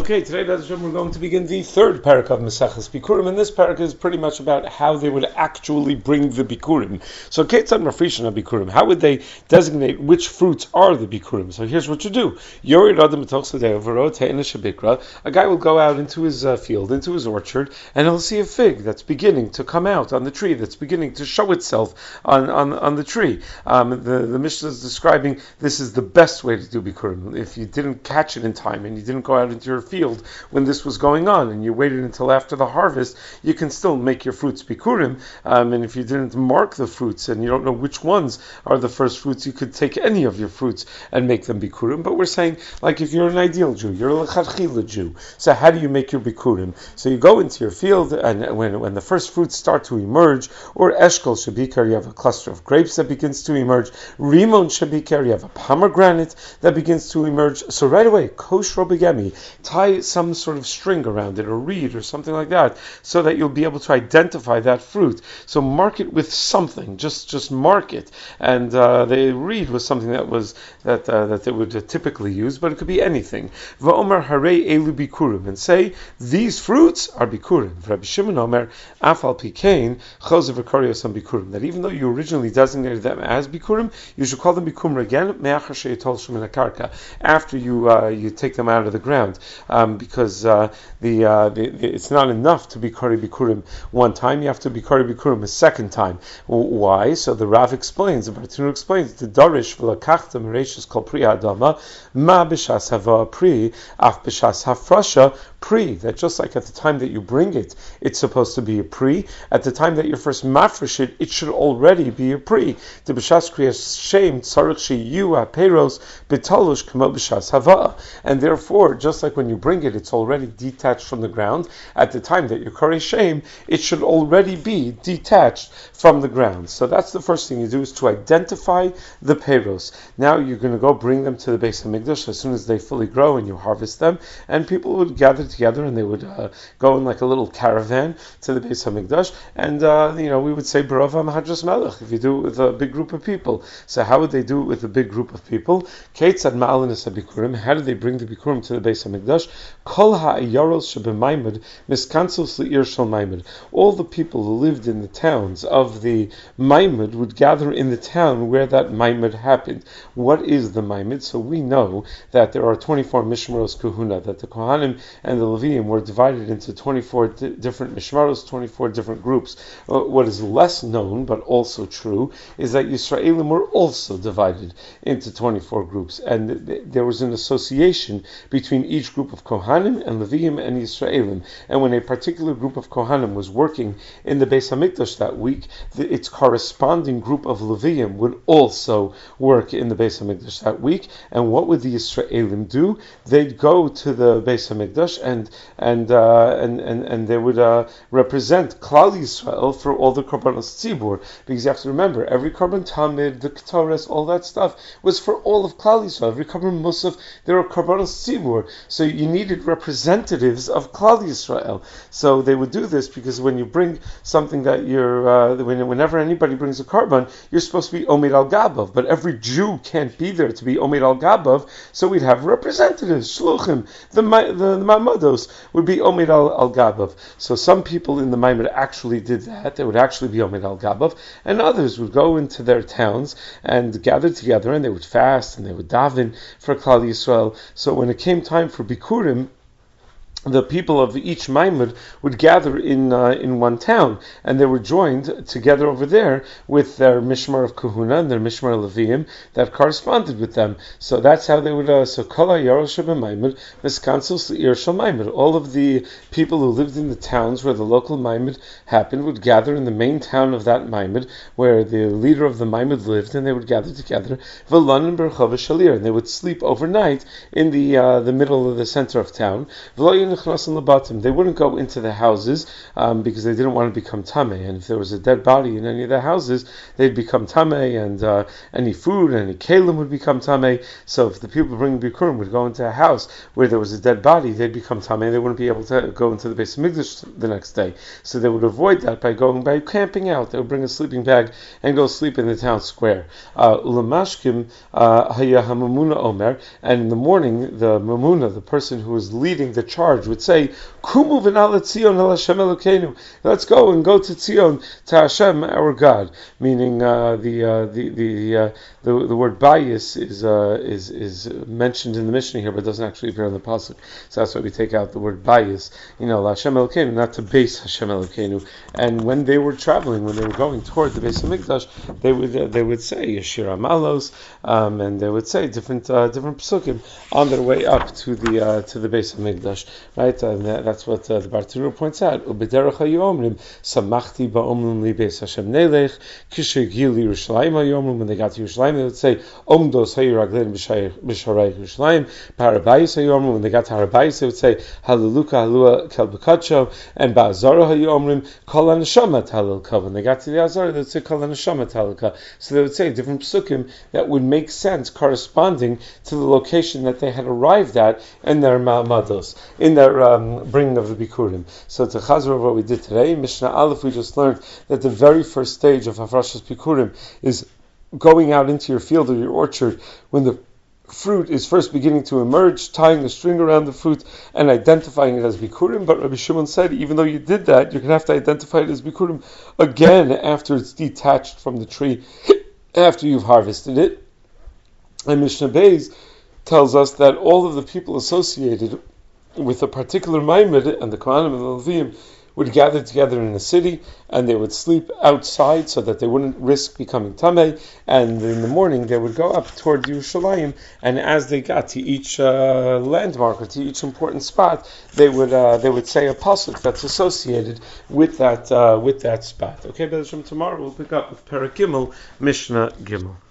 Okay, today we're going to begin the third parak of Maseches Bikurim, and this parak is pretty much about how they would actually bring the Bikurim. So, Ketzad Mafrishan Bikurim, how would they designate which fruits are the Bikurim? So, here's what you do: a guy will go out into his field, into his orchard, and he'll see a fig that's beginning to come out on the tree, that's beginning to show itself on the tree. The Mishnah is describing this is the best way to do Bikurim. If you didn't catch it in time and you didn't go out into your field when this was going on, and you waited until after the harvest, you can still make your fruits bikurim. And if you didn't mark the fruits and you don't know which ones are the first fruits, you could take any of your fruits and make them bikurim. But we're saying, like, if you're an ideal Jew, you're a lechatchila Jew. So how do you make your bikurim? So you go into your field, and when the first fruits start to emerge, or eshkol shabikar, you have a cluster of grapes that begins to emerge. Rimon shabikar, you have a pomegranate that begins to emerge. So right away, kosh robigemi, tie some sort of string around it, or reed, or something like that, so that you'll be able to identify that fruit. So mark it with something. Just mark it. And the reed was something that they would typically use, but it could be anything. Va'omer harei elu bikurim, and say these fruits are bikurim. Rabbi Shimon Omer afal pikein chosev v'karios bikurim. That even though you originally designated them as bikurim, you should call them bikurim again me'achar sheyitol shem min hakarka, after you take them out of the ground. Because it's not enough to be Kari Bikurim one time, you have to be Kari Bikurim a second time. Why? So the Rav explains, the Bartinu explains, the Darish v'lakachta mereshus kol pri adama ma b'shas hava pri af b'shas hafrasha pri, that just like at the time that you bring it, it's supposed to be a pri. At the time that you first mafresh it, it should already be a pri. The b'shas kriyas shem tzarich sheyu ha'peros b'talush k'mo b'shas hava, and therefore, just like when you bring it, it's already detached from the ground. At the time that you kari shem, it should already be detached from the ground. So that's the first thing you do, is to identify the peros. Now you're going to go bring them to the Beis Hamikdash as soon as they fully grow, and you harvest them, and people would gather together and they would go in like a little caravan to the Beis Hamikdash, and we would say Baravam Hadras Melech if you do it with a big group of people. So how would they do it with a big group of people? Ketzad ma'alanis habikurim, how do they bring the bikurim to the Beis Hamikdash? Kol ha'ayaros shebemaimad miskansos li'ir shel maimad. All the people who lived in the towns of the maimad would gather in the town where that maimad happened. What is the maimad? So we know that there are 24 mishmaros kahuna, that the Kohanim and the Leviim were divided into 24 different mishmaros, 24 different groups. What is less known, but also true, is that Yisraelim were also divided into 24 groups, and there was an association between each group of Kohanim and Leviim and Yisraelim. And when a particular group of Kohanim was working in the Beis Hamikdash that week, its corresponding group of Leviim would also work in the Beis Hamikdash that week. And what would the Yisraelim do? They'd go to the Beis Hamikdash and they would represent Klal Yisrael for all the Korbanos Tzibur, because you have to remember, every Korban Tamid, the Ketores, all that stuff was for all of Klal Yisrael. Every Korban Musaf, there are Korbanos Tzibur, so you needed representatives of Klal Yisrael. So they would do this because when you bring something that whenever anybody brings a Korban, you're supposed to be Omid al Gabav, but every Jew can't be there to be Omid al Gabav, so we'd have representatives, Shluchim, the Mamados would be Omid al Gabav. So some people in the Maimon actually did that, they would actually be Omid al Gabav, and others would go into their towns and gather together, and they would fast and they would daven for Klal Yisrael. So when it came time for Bikurim, the people of each Maimad would gather in one town, and they were joined together over there with their Mishmar of Kahuna and their Mishmar Leviim that corresponded with them. So that's how they would. So Kol HaYarosh Maimad Miskansos L'Ir Shel Maimad. All of the people who lived in the towns where the local Maimad happened would gather in the main town of that Maimad, where the leader of the Maimad lived, and they would gather together. V'Lanin Berchava Shalir, and they would sleep overnight in the middle of the center of town. They wouldn't go into the houses because they didn't want to become tamei. And if there was a dead body in any of the houses, they'd become tamei, and any food, any kalim would become tamei. So if the people bringing bikurim would go into a house where there was a dead body, they'd become tamei. They wouldn't be able to go into the Beis Hamikdash the next day. So they would avoid that by camping out. They would bring a sleeping bag and go sleep in the town square. Ulamashkim haya hamamuna omer, and in the morning the mamuna, the person who was leading the charge, would say, "Kumu v'nala Tzion el Hashem Elokeinu." Let's go to Tzion, to Hashem our God. Meaning the word bayis is mentioned in the Mishnah here, but doesn't actually appear in the pasuk. So that's why we take out the word bayis. Hashem Elokeinu, not to base Hashem Elokeinu. And when they were traveling, when they were going toward the Beis Hamikdash, they would say Yeshir Amalos, and they would say different psukim on their way up to the Beis Hamikdash, right? And that's what the Bartenura points out. Ubederach hayomrim samachti ba'omrim li Beis Hashem nelech kishegil Yerushalayim hayomrim. When they got to Yerushalayim, they would say Omdos hayiraglein b'sharei Yerushalayim. Parabayis hayomrim. When they got to Harabayis, they would say Halaluka halua kel b'kacho. And ba'azara hayomrim kol haneshama talil ka. When they got to the Azara, they would say kol haneshama talil ka. So they would say different psukim that would make sense corresponding to the location that they had arrived at in their ma'amados, in their bringing of the bikurim. So to chazar of what we did today, Mishnah Aleph, we just learned that the very first stage of Hafrashas Bikurim is going out into your field or your orchard when the fruit is first beginning to emerge, tying the string around the fruit and identifying it as bikurim. But Rabbi Shimon said, even though you did that, you're going to have to identify it as bikurim again after it's detached from the tree, after you've harvested it. And Mishnah Beis tells us that all of the people associated with a particular maimed, and the Kohanim and the Levim would gather together in the city, and they would sleep outside so that they wouldn't risk becoming tamei. And in the morning they would go up toward Yerushalayim, and as they got to each landmark or to each important spot, they would say a pasuk that's associated with that spot. Okay, B'ezras Hashem, tomorrow we'll pick up with Perek Gimel, Mishnah Gimel.